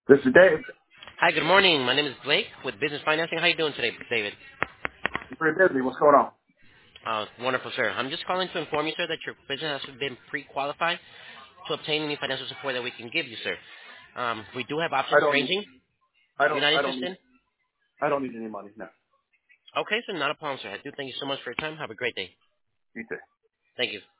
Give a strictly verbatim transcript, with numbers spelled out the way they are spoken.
This is Dave. Hi, good morning. My name is Blake with Business Financing. How are you doing today, David? I'm pretty busy. What's going on? Uh, wonderful, sir. I'm just calling to inform you, sir, that your business has been pre-qualified to obtain any financial support that we can give you, sir. Um, we do have I options don't need. ranging. I You're don't. not I don't need. interested? I don't need any money. No. Okay, sir, not a problem, sir. I do thank you so much for your time. Have a great day. You too. Thank you.